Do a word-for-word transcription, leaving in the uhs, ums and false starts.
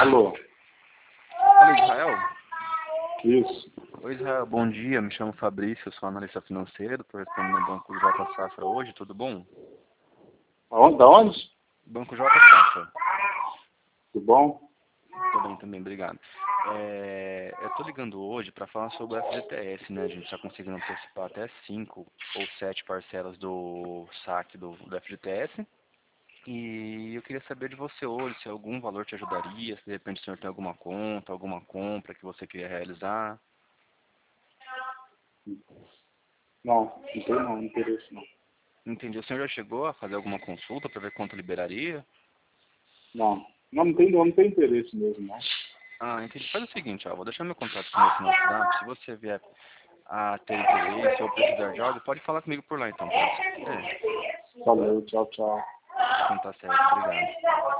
Alô? Alô, Israel? Isso. Oi, Israel, bom dia. Me chamo Fabrício, sou analista financeiro. Estou respondendo no Banco J Safra hoje, tudo bom? Aonde? Da onde? Banco J Safra. Tudo bom? Tudo bem também, obrigado. É, eu estou ligando hoje para falar sobre o F G T S, né? A gente está conseguindo antecipar até cinco ou sete parcelas do saque do, do F G T S. E eu queria saber de você hoje se algum valor te ajudaria, se de repente o senhor tem alguma conta, alguma compra que você queria realizar. Não, não tem não, não interesse não. Entendi. O senhor já chegou a fazer alguma consulta para ver quanto liberaria? Não, não, não tem, não tem interesse mesmo, não. Ah, entendi. Faz o seguinte, ó, vou deixar meu contato com você no WhatsApp. Se você vier a ter interesse ou precisar de algo, pode falar comigo por lá então, pode ser. Valeu, tchau, tchau. Então tá certo, obrigado.